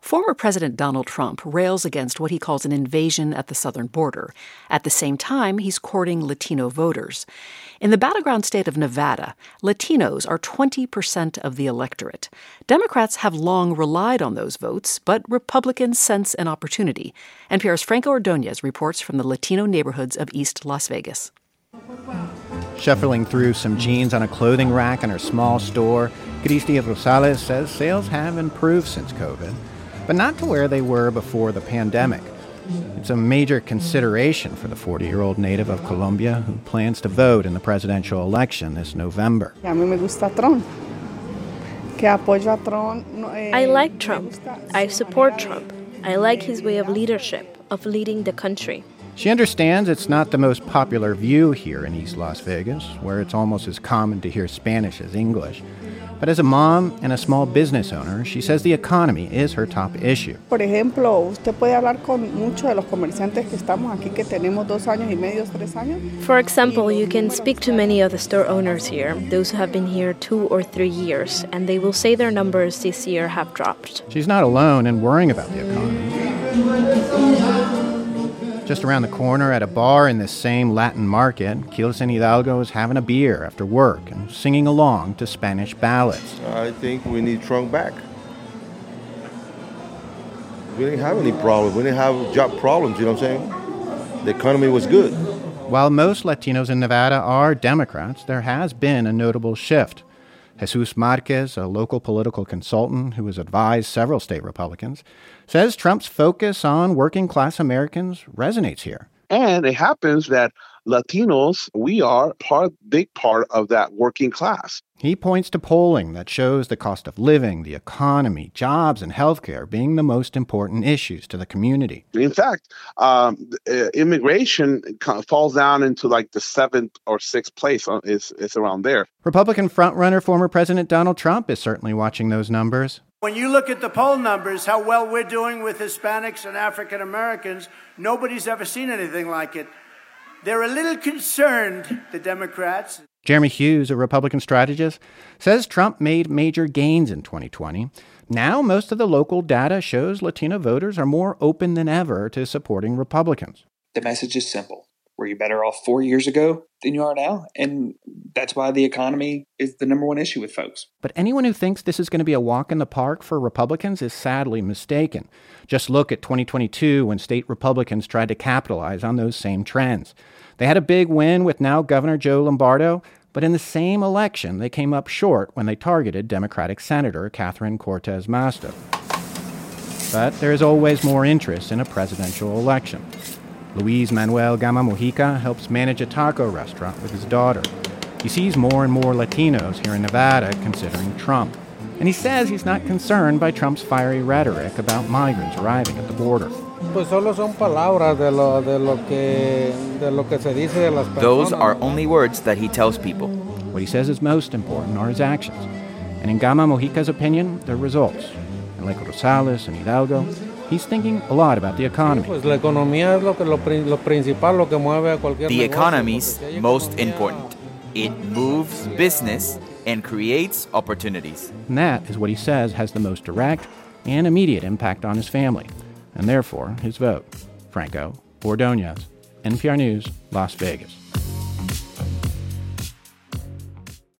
Former President Donald Trump rails against what he calls an invasion at the southern border. At the same time, he's courting Latino voters. In the battleground state of Nevada, Latinos are 20% of the electorate. Democrats have long relied on those votes, but Republicans sense an opportunity. NPR's Franco Ordonez reports from the Latino neighborhoods of East Las Vegas. Shuffling through some jeans on a clothing rack in her small store, Cristi Rosales says sales have improved since COVID, but not to where they were before the pandemic. It's a major consideration for the 40-year-old native of Colombia who plans to vote in the presidential election this November. I like Trump. I support Trump. I like his way of leadership, of leading the country. She understands it's not the most popular view here in East Las Vegas, where it's almost as common to hear Spanish as English. But as a mom and a small business owner, she says the economy is her top issue. Por ejemplo, usted puede hablar con muchos de los comerciantes que estamos aquí, que tenemos 2 años y medio, 3 años. For example, you can speak to many of the store owners here, those who have been here 2 or 3 years, and they will say their numbers this year have dropped. She's not alone in worrying about the economy. Just around the corner at a bar in this same Latin market, Kilson Hidalgo is having a beer after work and singing along to Spanish ballads. I think we need Trump back. We didn't have any problems. We didn't have job problems, you know what I'm saying? The economy was good. While most Latinos in Nevada are Democrats, there has been a notable shift. Jesus Marquez, a local political consultant who has advised several state Republicans, says Trump's focus on working-class Americans resonates here. And it happens that Latinos, we are big part of that working class. He points to polling that shows the cost of living, the economy, jobs, and healthcare being the most important issues to the community. In fact, immigration falls down into like the 7th or 6th place. It's around there. Republican frontrunner former President Donald Trump is certainly watching those numbers. When you look at the poll numbers, how well we're doing with Hispanics and African Americans, nobody's ever seen anything like it. They're a little concerned, the Democrats. Jeremy Hughes, a Republican strategist, says Trump made major gains in 2020. Now, most of the local data shows Latino voters are more open than ever to supporting Republicans. The message is simple. Were you better off 4 years ago than you are now? And that's why the economy is the number one issue with folks. But anyone who thinks this is going to be a walk in the park for Republicans is sadly mistaken. Just look at 2022 when state Republicans tried to capitalize on those same trends. They had a big win with now Governor Joe Lombardo, but in the same election, they came up short when they targeted Democratic Senator Catherine Cortez Masto. But there is always more interest in a presidential election. Luis Manuel Gama Mojica helps manage a taco restaurant with his daughter. He sees more and more Latinos here in Nevada considering Trump. And he says he's not concerned by Trump's fiery rhetoric about migrants arriving at the border. Those are only words that he tells people. What he says is most important are his actions. And in Gama Mojica's opinion, they're results. And like Rosales and Hidalgo, he's thinking a lot about the economy. The economy's most important. It moves business and creates opportunities. And that is what he says has the most direct and immediate impact on his family, and therefore his vote. Franco Ordonez, NPR News, Las Vegas.